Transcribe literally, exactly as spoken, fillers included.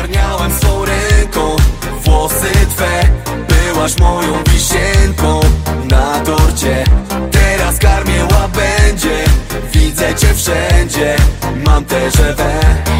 Ogarniałem swą ręką włosy twe, byłaś moją wisienką na torcie. Teraz karmię łabędzie, widzę cię wszędzie, mam te żewę.